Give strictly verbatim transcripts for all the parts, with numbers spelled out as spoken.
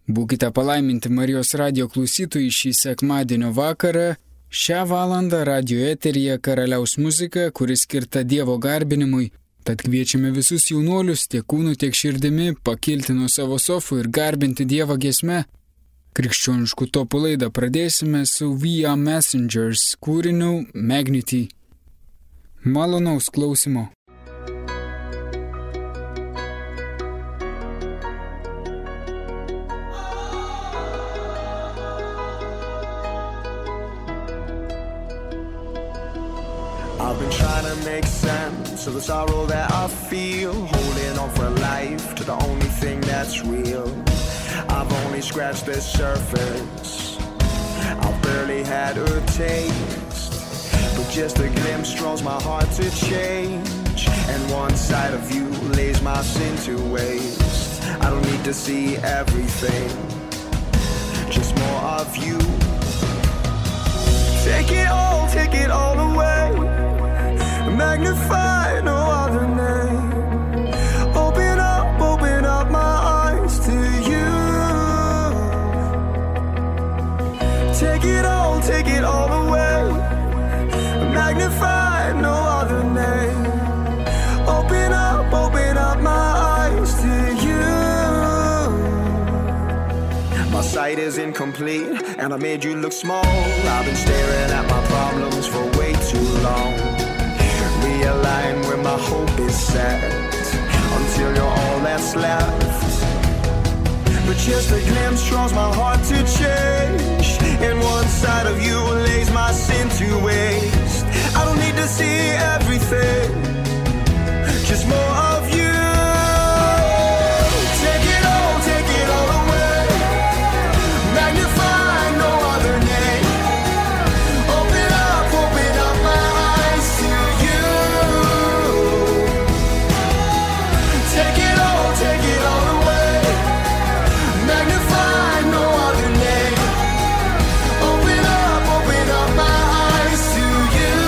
Būkite palaiminti Marijos radijo klausytojai šį sekmadienio vakarą. Šią valandą radijo eteryje karaliaus muzika, kuris skirta Dievo garbinimui. Tad kviečiame visus jaunuolius tiek kūnu, tiek širdimi pakilti nuo savo sofų ir garbinti Dievą giesme. Krikščioniškų topų laidą pradėsime su We Are Messengers kūriniu Magnity. Malonaus klausimo. I've been trying to make sense of the sorrow that I feel, holding on for life to the only thing that's real. I've only scratched the surface, I've barely had a taste, but just a glimpse draws my heart to change, and one side of you lays my sin to waste. I don't need to see everything, just more of you. Take it all, take it all away, magnify no other name. Open up, open up my eyes to you. Take it all, take it all away, magnify no other name. Open up, open up my eyes to you. My sight is incomplete and I made you look small. I've been staring at my problems for way too long. Realign where my hope is set, until you're all that's left. But just a glimpse draws my heart to change, and one side of you lays my sin to waste. I don't need to see everything, just more of you. Take it all, take it all away, magnify no other name. Open up, open up my eyes to you. Take it all, take it all away, magnify no other name. Open up, open up my eyes to you.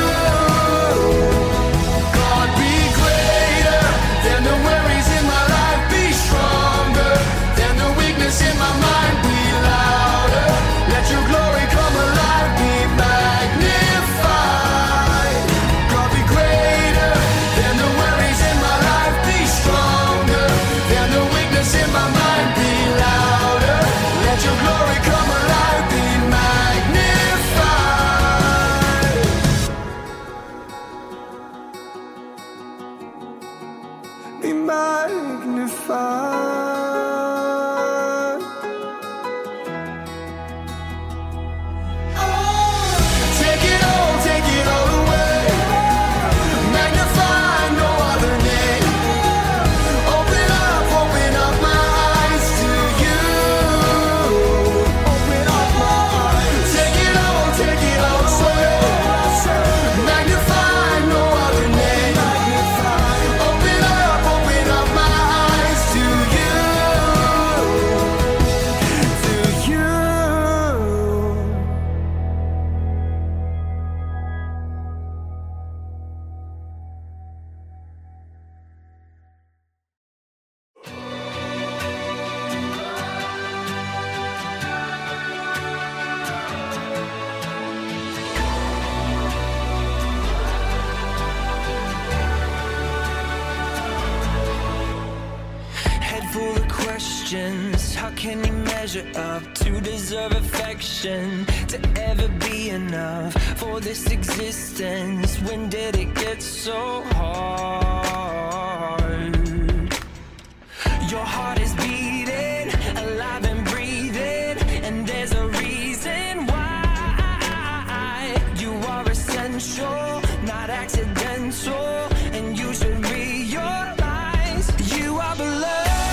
God, be greater than the worries in my life, be stronger than the weakness in my mind, be louder. Let your glory come alive, be magnified. God, be greater than the worries in my life, be stronger than the weakness in my mind, be louder. Let your glory come alive, be magnified. Be magnified. Take it all, take it all away, magnify no other name. Open up, open up my eyes to you. Open up my eyes. Take it all, take it all away, magnify no other name. Open up, open up my eyes to you. To you. Head full of questions. How can you measure up to deserve affection? To ever be enough for this existence? When did it get so hard? Your heart is beating, alive and breathing, and there's a reason why. You are essential, not accidental, and you should realize you are beloved.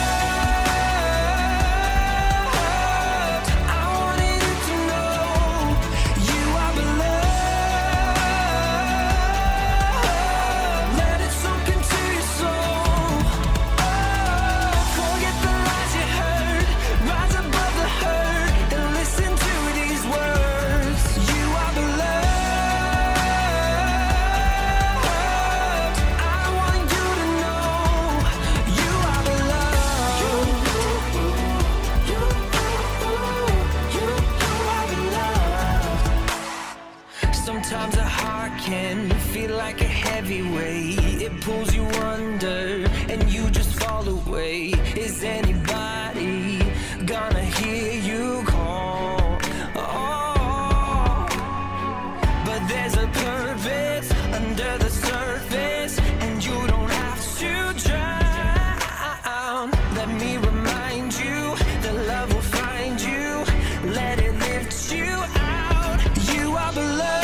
I wanted you to know you are beloved. Let it soak into your soul. Oh, forget the lies. like a heavy weight. It pulls you under and you just fall away. Is anybody gonna hear you call? Oh, but there's a purpose under the surface, and you don't have to drown. Let me remind you that love will find you. Let it lift you out. You are beloved.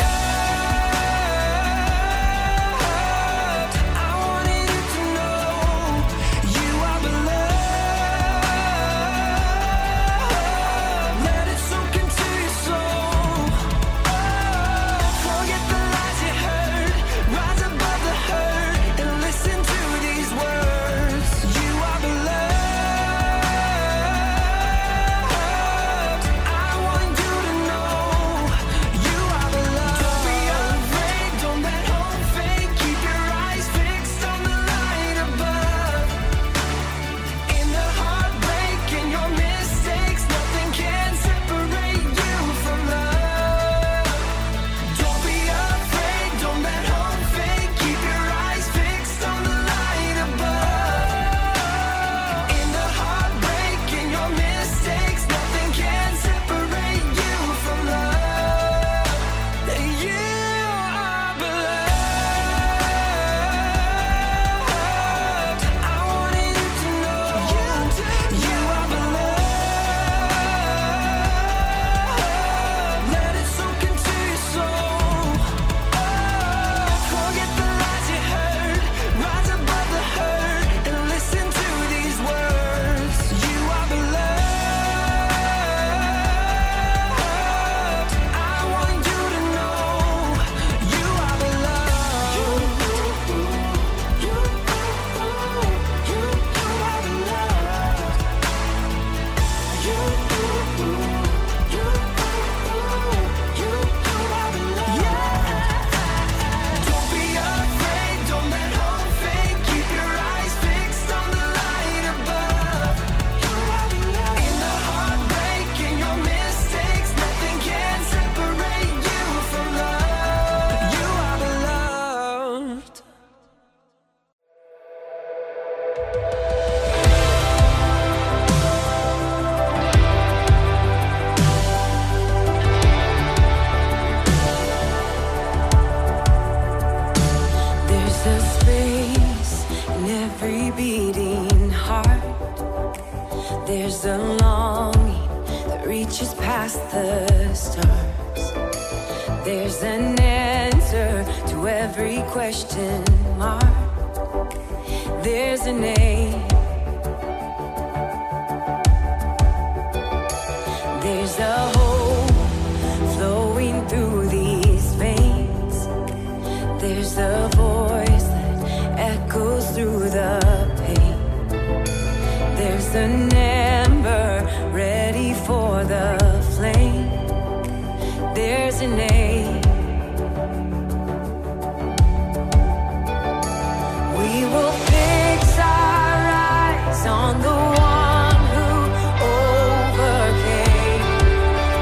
There's a longing that reaches past the stars. There's an answer to every question mark. There's a name. There's a hope flowing through these veins. There's a voice that echoes through the pain. There's an ember ready for the flame. There's a name. We will fix our eyes on the one who overcame.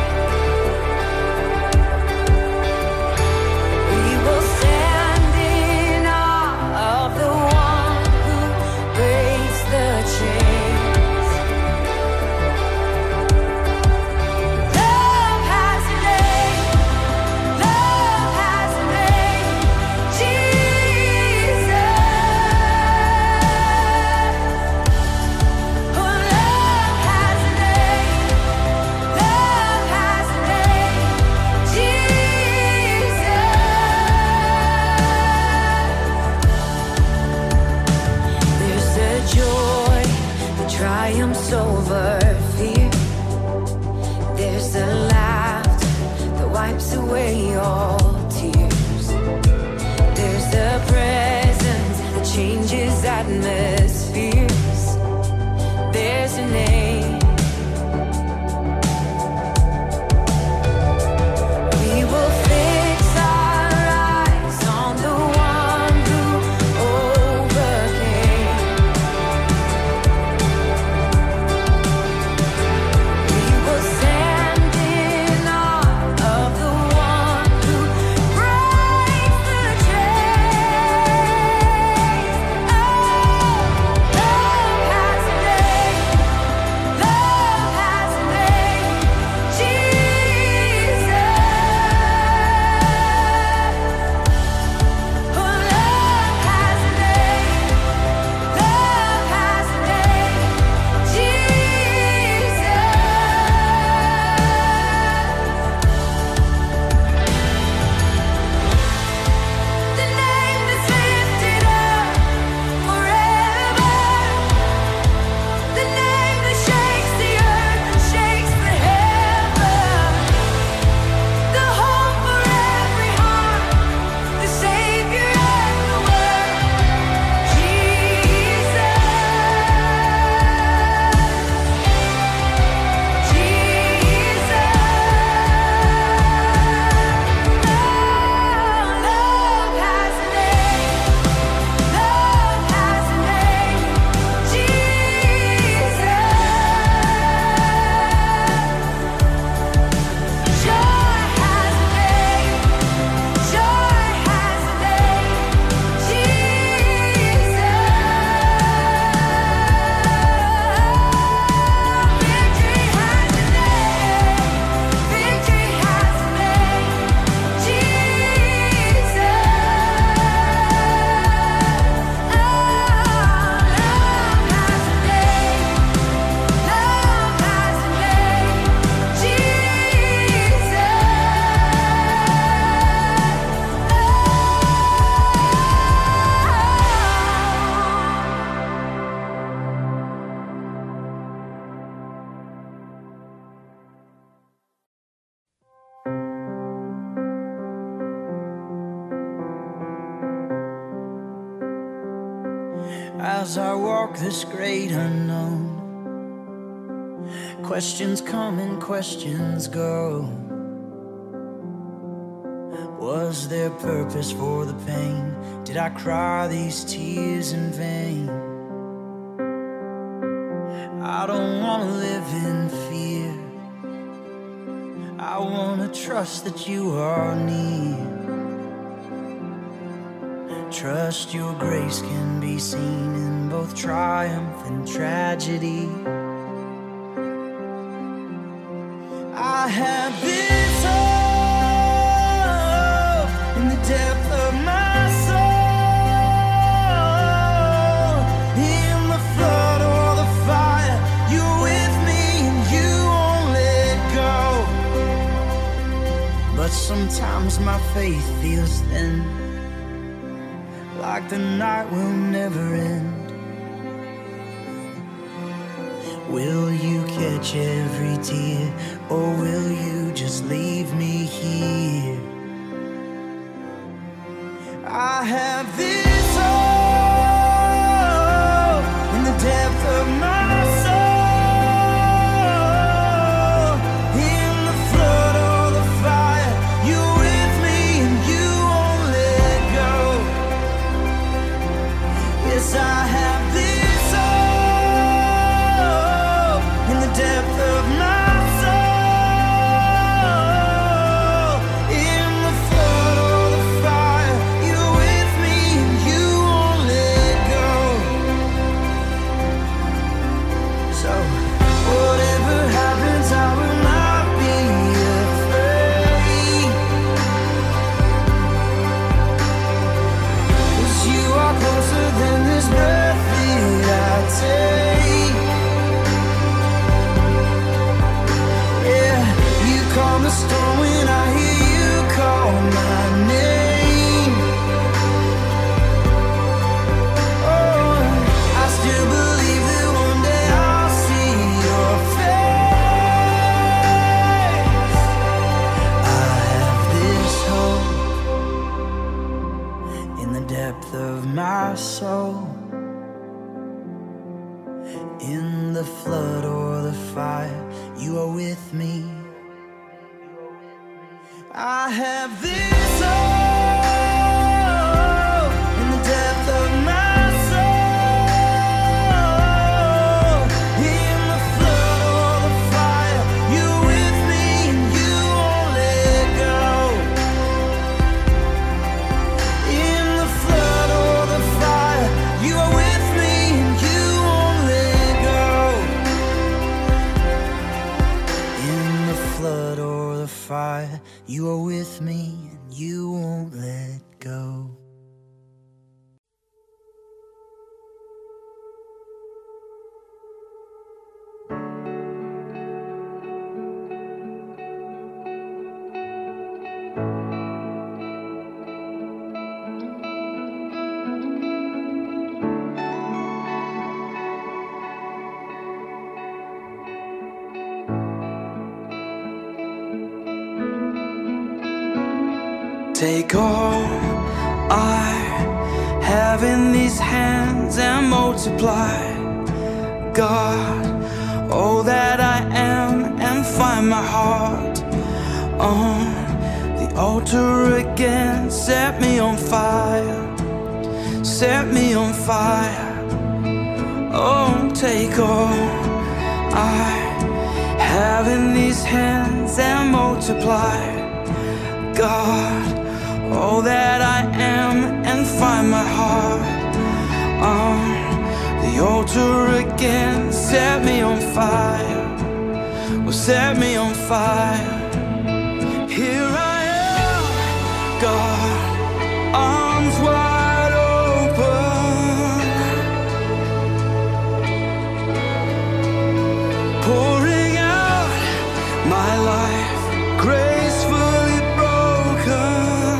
as I walk this great unknown. Questions come and questions go. Was there purpose for the pain? Did I cry these tears in vain? I don't want to live in fear. I want to trust that you are near. Trust your grace can be seen in both triumph and tragedy. I have this hope in the depth of my soul. In the flood or the fire, you're with me and you won't let go. But sometimes my faith feels thin, like the night will never end. Will you catch every tear, or will you just leave me here? I have this hope in the depth of my soul. In the flood or the fire, you're with me and you won't let go. Yes, I have this hope in the depth of my soul. In the flood or the fire, you're with me and you won't let go. So whatever happens, I will not be afraid, 'cause you are closer than this breath that I take. Yeah, you calm the storm when I hear you call my name. Oh, I still believe that one day I'll see your face. I have this hope in the depth of my soul. In the flood or the fire, you are with me. I have this hope in the depth of my soul. In the flood or the fire, you're with me and you won't let go. In the flood or the fire, you are with me and you won't let go. In the flood or the fire, you are with me and you won't let go. Take all I have in these hands and multiply, God, all that I am, and find my heart on the altar again. Set me on fire, set me on fire. Oh, take all I have in these hands and multiply, God, all that I am, and find my heart on the altar again. Set me on fire, well, set me on fire. Here I am, God, arms wide open, pouring out my life gracefully broken.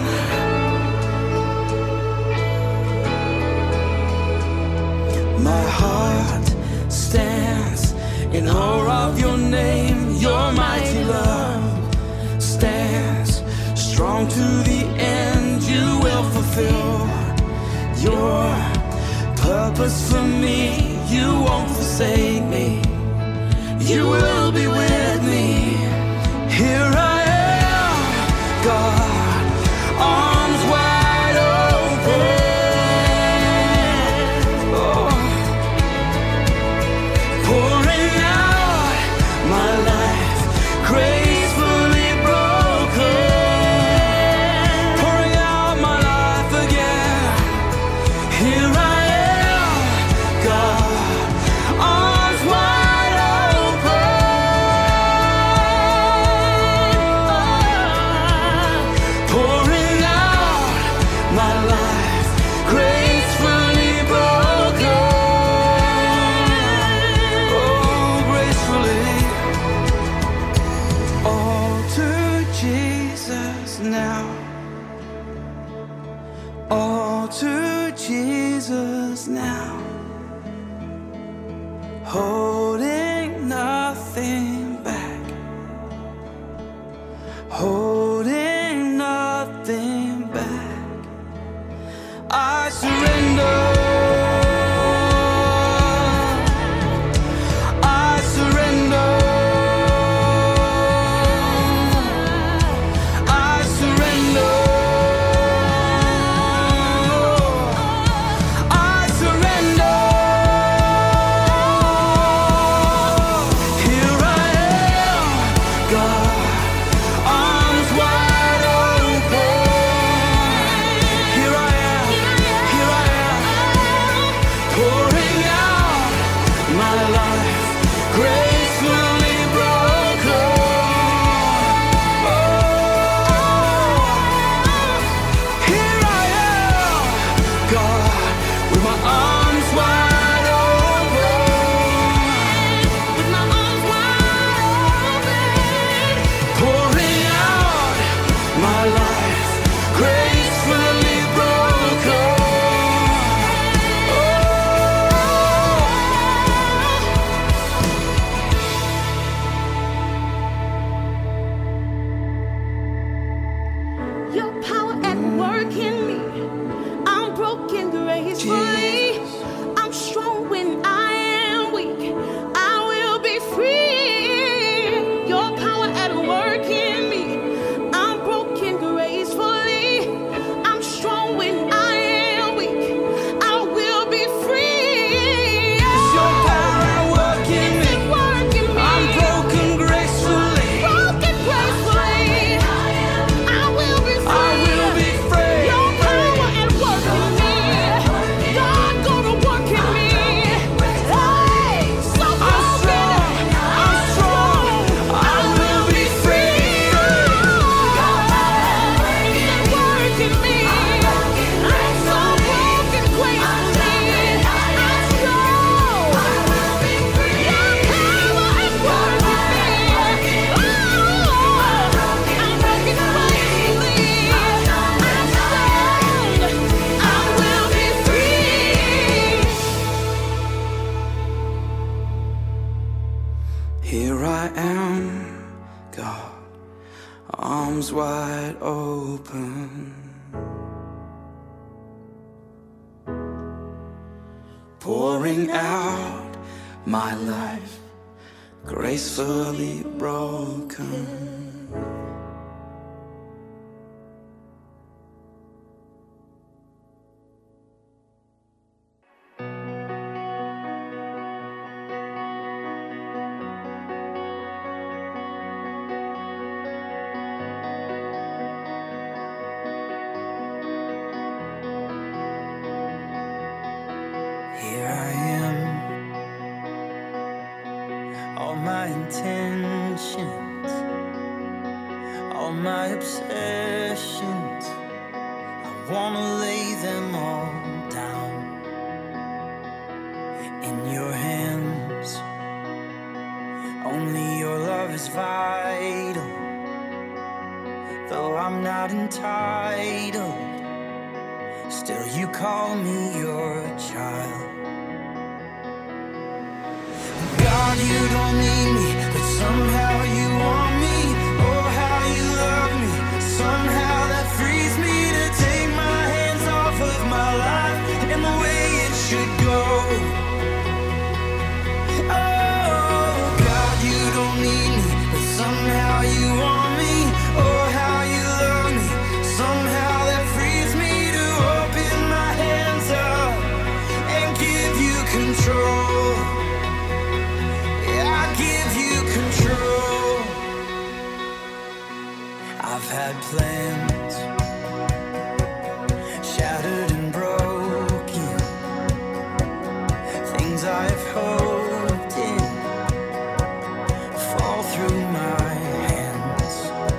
My heart stands in awe of your name. Your mighty love stands strong to the end. You will fulfill your purpose purpose for me. You won't forsake me. You will be with me. Here I am, God, arms wide open. Oh. Pouring out my life, gracefully broken. Pouring out my life again. Here I am, God, arms wide open. Pouring out my life, gracefully broken. Oh, gracefully. All to Jesus now. All to Jesus now. Holding nothing back. Holding nothing back. I surrender. I surrender. I surrender. I surrender. Here I am, God, arms wide open. Here I am, here I am, pouring out my life, gracefully broken. Oh, here I am, God, with my arms wide open. With my arms wide open. Pouring out my life, gracefully broken. Oh. Your power at work in me. I'm broken gracefully. I'm strong when I am weak. I will be free. Your power at work in me. I'm broken gracefully. I'm strong when I am weak. I will be free. It's your power at work in me. It's work in me. I'm broken gracefully. Broken gracefully. I will be free. I will be free. Your power at work in me. God go to work in me. Hey, so I'm broken. strong. I'm strong. I will be free. It's work in me. I'm so broken gracefully. I'm strong. Your power at work in me. Oh, I'm broken gracefully. I'm strong. I will be free. Here I am, God, arms wide open. Pouring out my life, gracefully broken. Here I am, all my intentions, all my obsessions, I wanna lay them all down in your hands. Only your love is vital, though I'm not entitled. Still you call me your child. God, you don't need me, but somehow you want me. Oh, how you love me. Somehow that frees me to take my hands off of my life and the way it should go. Somehow you want me, oh how you love me. Somehow that frees me to open my hands up and give you control. Yeah, I give you control. I've had plans shattered and broken, things I've hoped in fall through my hands.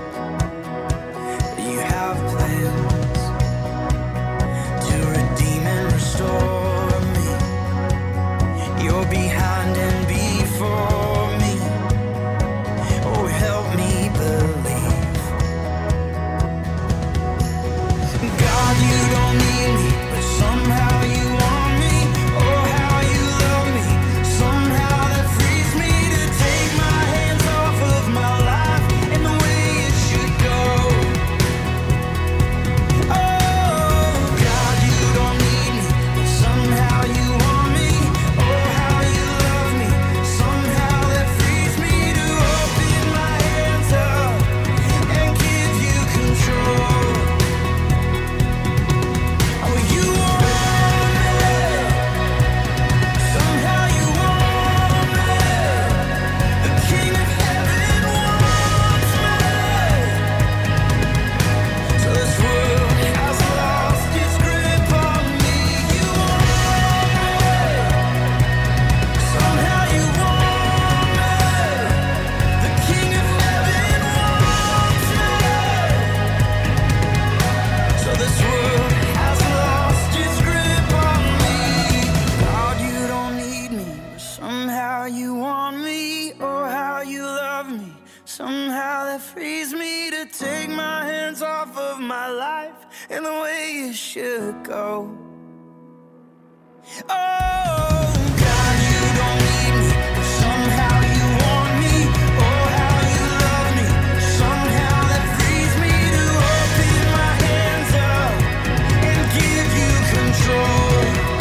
You have plans to redeem and restore me. You're behind and before me. Oh, help me believe. God, you don't need me, but somehow you want me. Oh, how you love me. Somehow that frees me to take my hands off of my life and the way it should go. Oh, God, you don't need me, but somehow you want me. Oh, how you love me. Somehow that frees me to open my hands up and give you control. Oh, you want me. Somehow you want me. The King of Heaven wants me. So this world has lost its grip on me. You want me. Somehow you want me. The King of Heaven wants me. So this world has lost its grip on me. God, you don't need me, but somehow you want me. Oh, how you love me. Somehow that frees me to take my hands off of my life and the way it should go. Oh, God, you don't need me, but somehow you want me. Oh, how you love me. Somehow that frees me to open my hands up and give you control.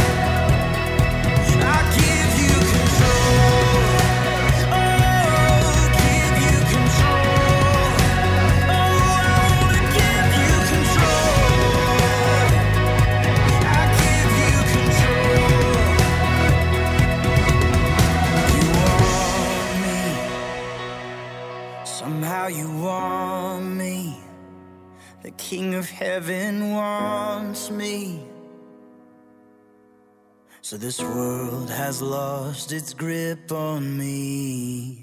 I give you control. Oh, give you control. Oh, I wanna give you control. I give you control. You want me. Somehow you want me. The King of Heaven wants me. So this world has lost its grip on me.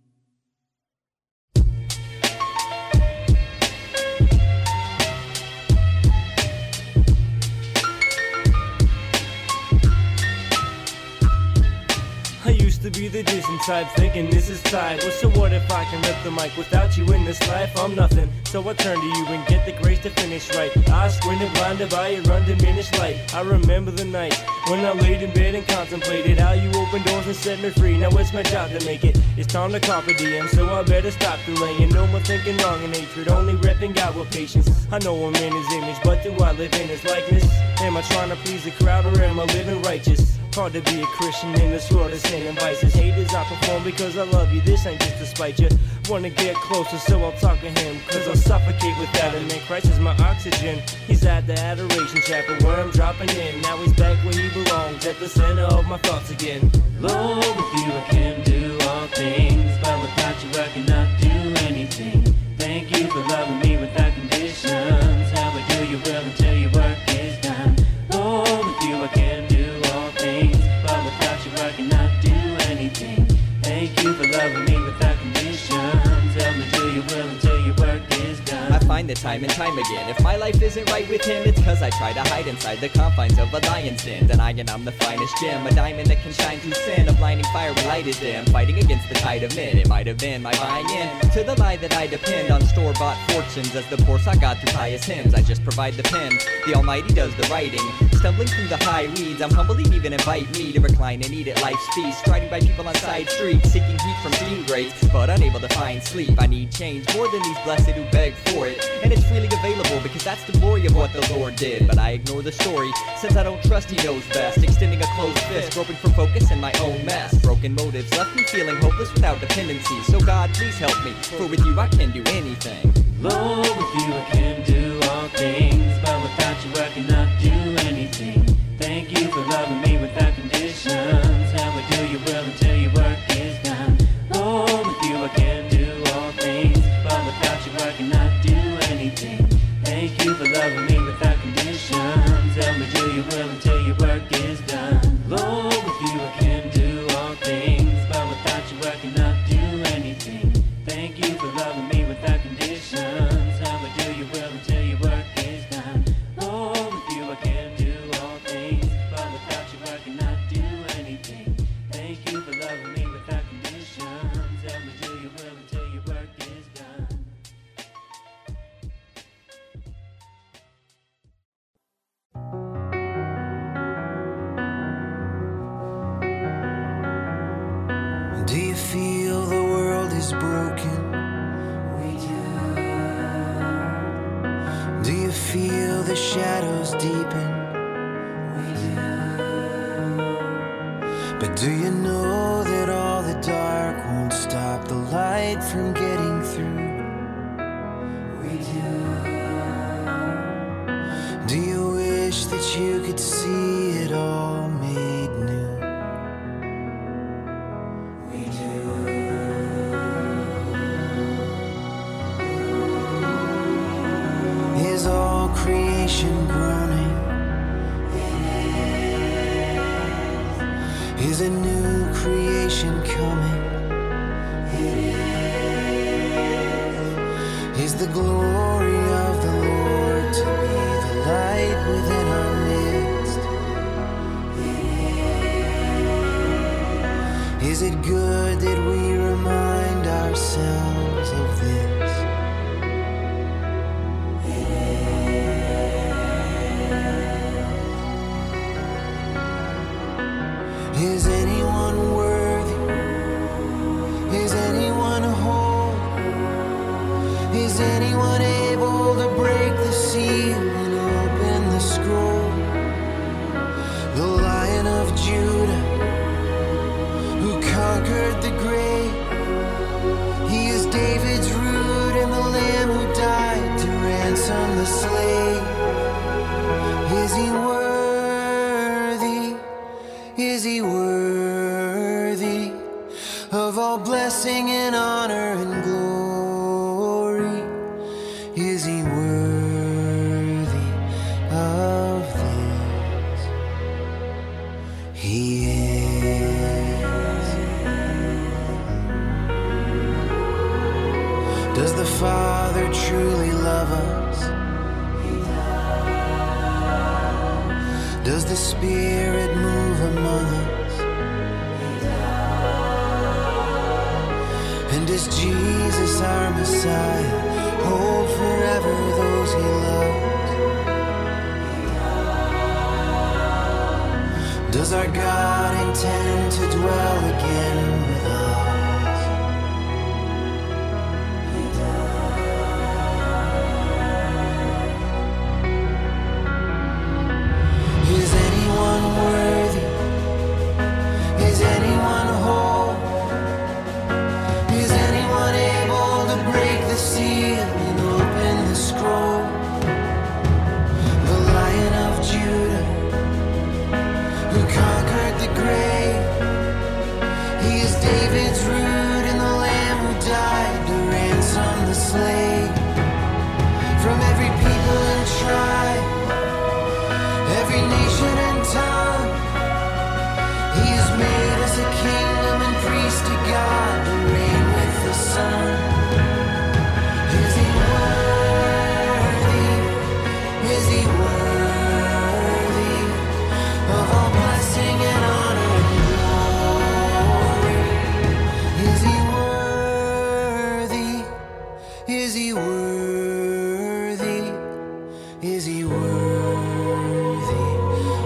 I used to be the distant type, thinking this is tied. Well, so what if I can rip the mic? Without you in this life, I'm nothing. So I turn to you and get the grace to finish right. I squinted, blinded by your undiminished light. I remember the nights when I laid in bed and contemplated how you opened doors and set me free. Now it's my job to make it. It's time to carpe diem, so I better stop delaying. No more thinking wrong and hatred, only repping God with patience. I know I'm in his image, but do I live in his likeness? Am I trying to please the crowd or am I living righteous? Hard to be a Christian in this world of sin and vices. Haters, I perform because I love you. This ain't just to spite you. Wanna get closer, so I'll talk to him, cause I'll suffocate without him. And Christ is my oxygen. He's at the adoration chapel where I'm dropping in. Now he's back where he belongs, at the center of my thoughts again. Lord, with you I can do all things, but without you I cannot do anything. Thank you for loving me without conditions. How I do your will until your work is done. Lord, with you I can do all things, but without you I cannot do anything. Thank you for loving me without conditions. Help me do your will until your work is done. I find that time and time again, if my life isn't right with him, it's cause I try to hide inside the confines of a lion's den. Denying I'm the finest gem, a diamond that can shine through sin. A blinding fire when light is dim, fighting against the tide of men. It might have been my buying in to the lie that I depend on store-bought fortunes as the force I got through pious hymns. I just provide the pen, the Almighty does the writing. stumbling through the high weeds. I'm humble, he'd even invite me to recline and eat at life's feast. Striding by people on side streets, seeking heat from steam grates, but unable to find sleep. I need change more than these blessed who beg for it, and it's freely available because that's the glory of what the Lord did. But I ignore the story, since I don't trust he knows best. Extending a closed fist, groping for focus in my own mess. Broken motives left me feeling hopeless without dependency. So God, please help me, for with you I can do anything. Lord, with you I can do all things, but without you I cannot do anything. Thank you for loving me without conditions. How I do your will until your work is done. Lord, with you I can do all things, but without you I cannot do anything. Thank you for loving me without conditions. Help me do your will until your work is done. Lord, with you I can do all things, but without you I cannot do anything. Thank you for loving me without conditions. Help me do your will until your work is done. Lord, with you I can do all things, but without you I cannot do anything. Thank you for loving me without conditions. Help me do your will until your work is done. Do you feel the world is broken? We do. Do you feel the shadows deepen? We do. But do you know that all the dark won't stop the light from getting through? We do. Do you wish that you could see it all made new? Is all creation groaning? Is a new creation coming? Is the glory of the Lord to be the light within our midst? Is it good that we remind ourselves of this? Is anyone worthy? Is anyone whole? Is anyone able to break the seal and open the scroll? The Lion of Judah, who conquered the grave, he is David's root and the Lamb who died to ransom the slave. Is he worthy? Is he worthy of all blessing and honor and glory? Is he worthy of this? He is. Does the Father truly love us? Does the Spirit move among us? And does Jesus, our Messiah, hold forever those he loves? Does our God intend to dwell again with us? Is anyone worthy? Is anyone whole? Is anyone able to break the seal and open the scroll? The Lion of Judah, who conquered the grave, he is David's root and the Lamb who died to ransom the slave. From every people and tribe, every nation and tongue, he has made us a kingdom and priest to God to reign with the Son. Is he worthy? Is he worthy of all blessing and honor and glory? Is he worthy? Is he worthy? Is he worthy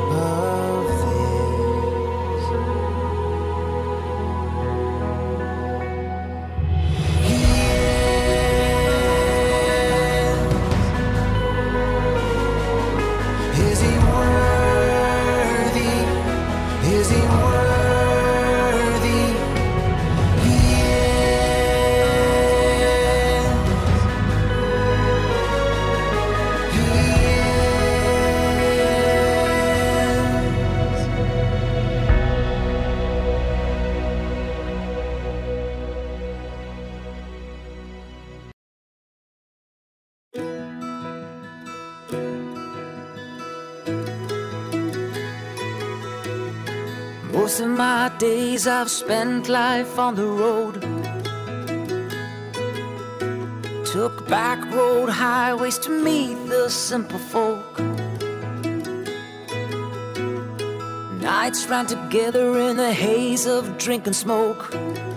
Most of my days I've spent life on the road. Took back road highways to meet the simple folk. Nights ran together in the haze of drink and smoke.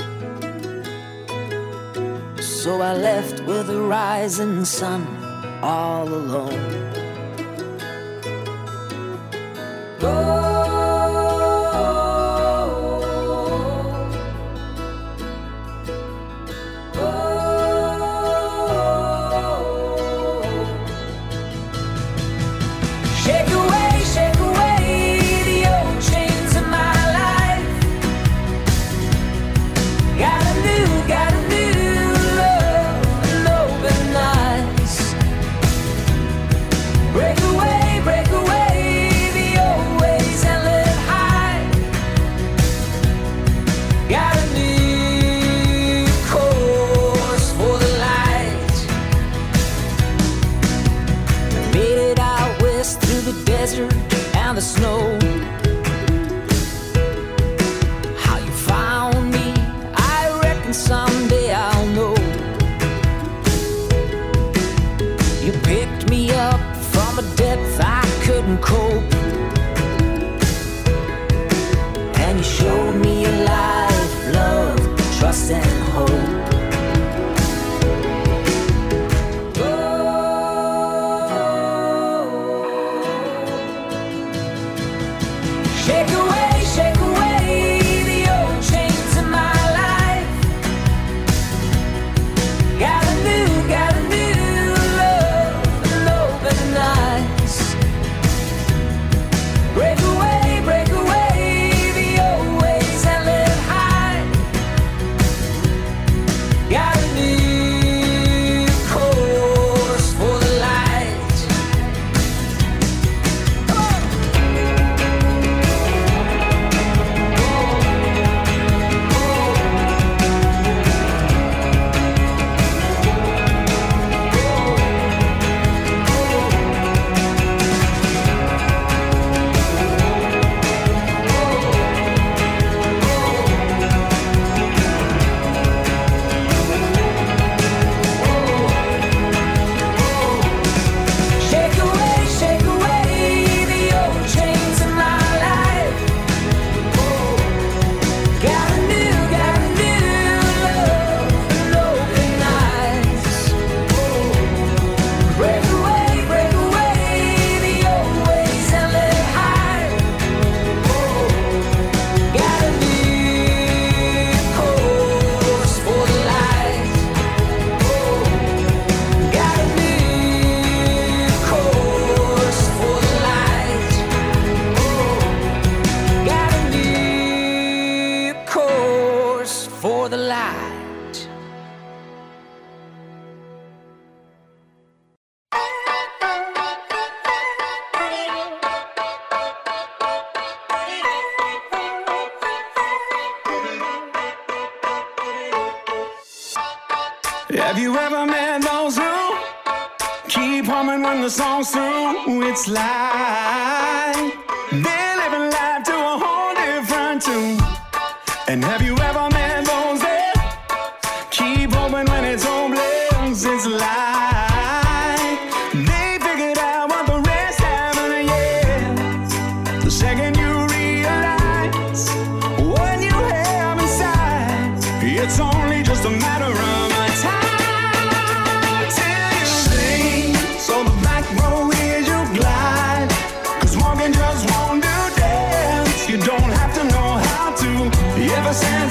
So I left with the rising sun all alone. Oh, and the snow. How you found me, I reckon someday I'll know. You picked me up from a depth I couldn't cope, and you showed me a life, love, trust and hope. Have you ever met those who keep humming when the song's through? It's like they're living life to a whole different tune. And have you ever met those that keep hoping when it's hopeless? It's like they figured out what the rest haven't yet. The second you realize what you have inside, it's only just a matter of time. Just won't do dance. You don't have to know how to. Ever since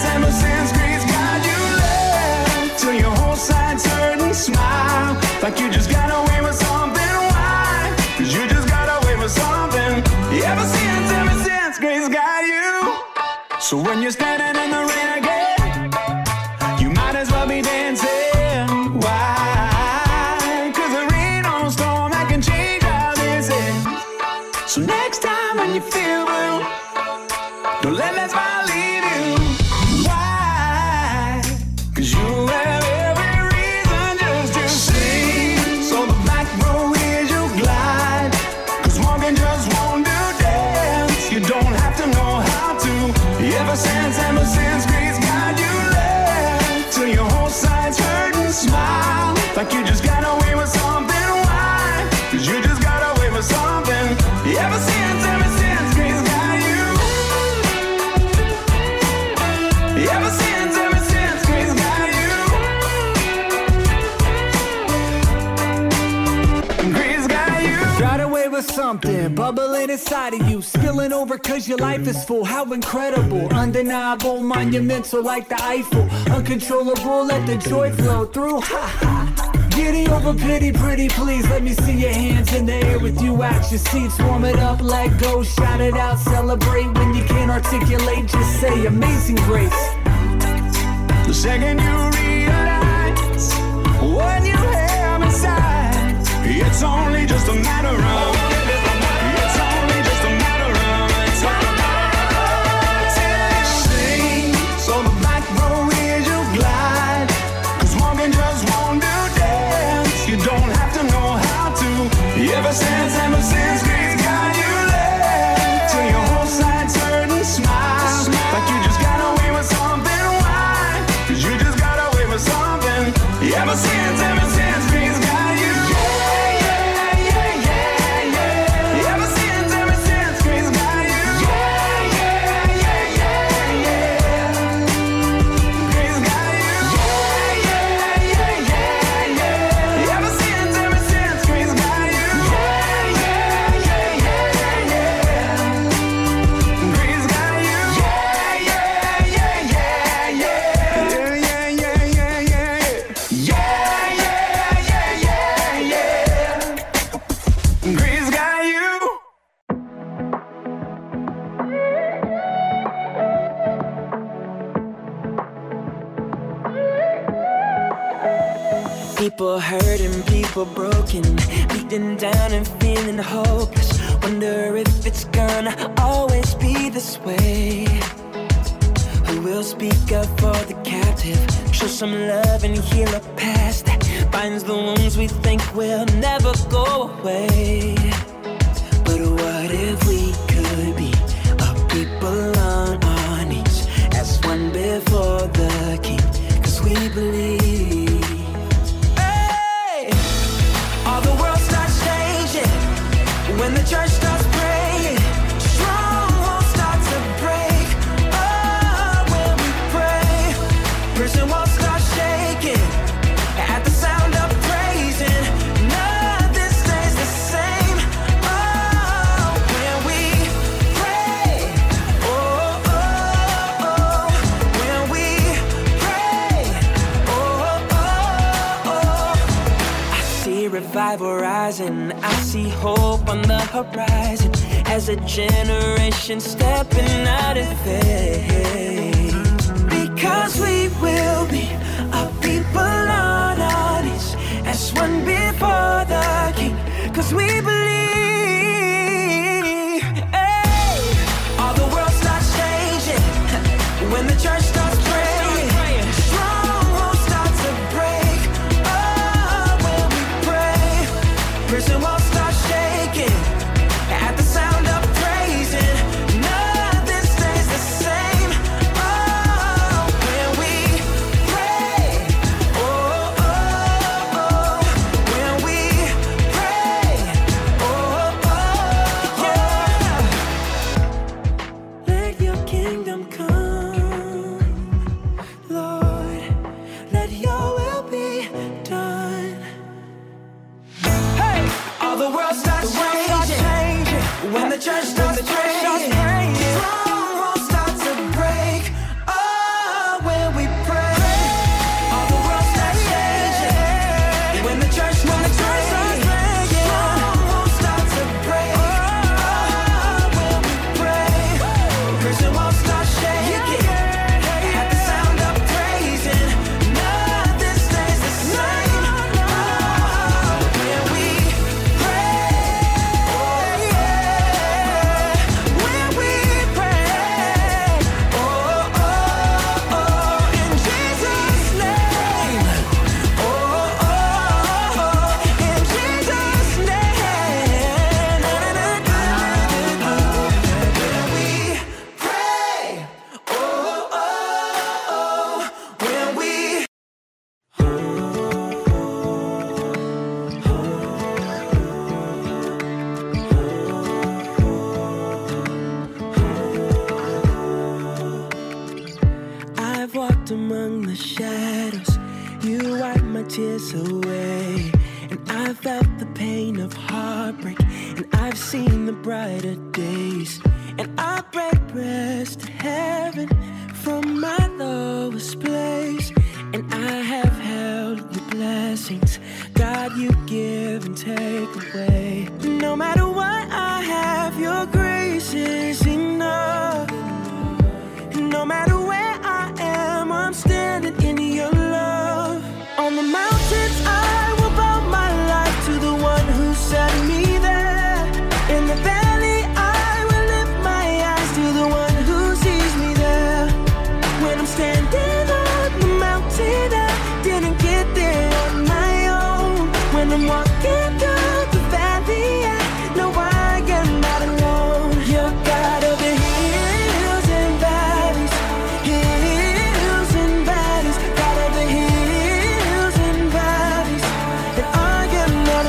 something bubbling inside of you, spilling over cause your life is full. How incredible, undeniable, monumental like the Eiffel, uncontrollable, let the joy flow through. Ha ha. Giddy over pity, pretty please, let me see your hands in the air with you at your seats. Warm it up, let go, shout it out, celebrate. When you can't articulate, just say Amazing Grace. The second you realize what you have inside, it's only just a matter of, it's only just a matter of time. Sing, so the back row is you glide, cause walking just won't do dance. You don't have to know how to. Ever since, ever since Grace got you left, till your whole side turn and smile, like you just got away with something. Why? Cause you just got away with something. Ever since, ever since Grace got you. Yeah, yeah, yeah, yeah, yeah. Ever since, ever since Grace got you. Yeah, yeah, yeah, yeah, yeah. Grace got you. Yeah, yeah, yeah, yeah, yeah. Ever since, ever since Grace got you. Yeah, yeah, yeah, yeah, yeah. Grace got you. Yeah, yeah, yeah, yeah, yeah. Yeah, yeah, yeah, yeah, yeah. Yeah, yeah, yeah, yeah, yeah. Grace got you. People hurting, people broken, beaten down and feeling hopeless. Wonder if it's gonna always be this way. Who will speak up for the captive, show some love and heal a past that binds the wounds we think will never go away. But what if we could be a people on our knees as one before the King? Cause we believe. Hey! All the world starts changing when the church starts praying. Strongholds start to break. Oh, when we pray, prison walls start shaking at the sound of praising. Nothing stays the same. Oh, when we pray. Oh, oh, oh. When we pray. Oh, oh, oh. I see revival rising. I see hope on the horizon as a generation stepping out in faith. Because we will be a people on our knees as one before the King. Cause we believe. Hey! All the world starts changing when the church starts praying. Strongholds start to break. Oh, when we pray, prison walls start shaking at the sound of praising. Nothing stays the same. Oh, when we pray. Oh, oh, oh. When we pray. Oh, oh, yeah. Let your kingdom come, Lord. Let your will be done. Hey! All the world starts changing when the church starts praying. Strongholds start to break. Oh, when we pray. All the world starts changing when the church starts praying. Strongholds start to break. Oh, when we pray. Prison walls start shaking at the sound of praising. Nothing stays the same. Oh, when we pray. Oh, yeah. When we pray. Oh, oh, oh. In Jesus' name. Oh, oh, oh. In Jesus' name. Na, na, na, na, na. When we pray. Oh, oh, oh. When we I've walked among the shadows, you wiped my tears away, and I felt the pain of heartbreak, and I've seen the brighter days, and I pray prayers to heaven from my lowest place. And I have held your blessings, God, you give and take away. No matter what I have, your grace is enough. No matter where I am, I'm standing in your love. On the mountains I will bow my life to the one who set me there. In the valley I will lift my eyes to the one who sees me there. When I'm standing on the mountain, I didn't get there on my own. When I'm walking through the valley, I know I am not alone. You're God of the hills and valleys, hills and valleys, God of the hills and valleys, and I am not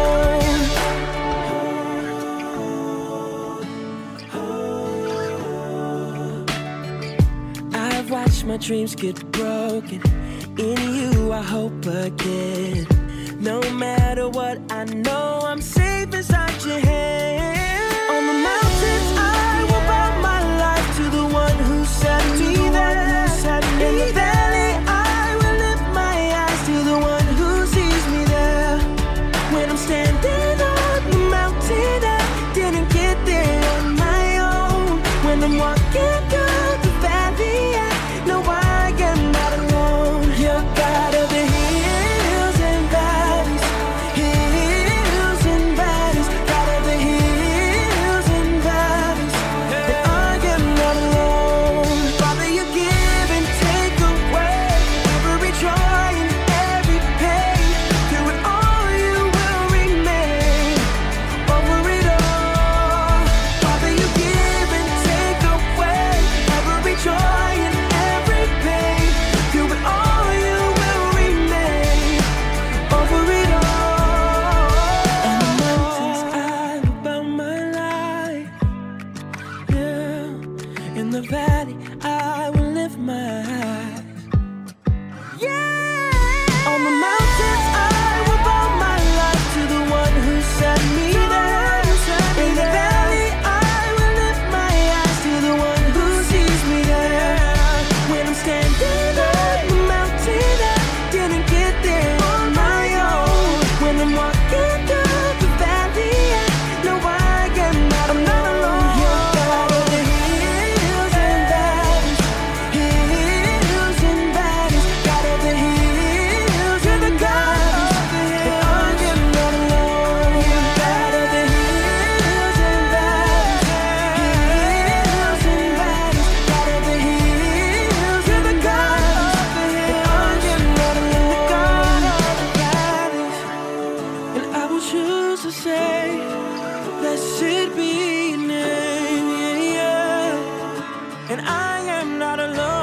alone. I've watched my dreams get broken. In you I hope again. No matter what, I know I'm safe inside your hand. On the mountains I will bow my life to the one who set me there. In the valley I will lift my eyes to the one who sees me there. When I'm standing on the mountain, I didn't get there on my own. When I'm walking through the valley, I know I am not alone. You're God of the hills and valleys, hills and valleys, God of the hills and valleys, and I am not alone. Father, you give and take away every joy and every pain. Through it all you will remain, over it all. Father, you give and take away every joy and every pain. Through it all you will remain, over it all. On the mountains I will bow my life, yeah. In the valley I will lift my eyes, yeah. On the mountains I will bow my life to the one who set me there. In the valley I will lift my eyes to the one who sees me there. When I'm standing on the mountain, I didn't get there on my own. When I'm walking through the valley, I know I am not I'm not alone. You're God of the hills and valleys, hills and valleys, God of the hills. You're the God of the hills, and I am not alone. You're God of the hills and valleys, hills and valleys, God of the hills. You're the God of the hills, and I am not alone. God of the valleys, and I will choose to say, blessed be your name, yeah, yeah. And I am not alone.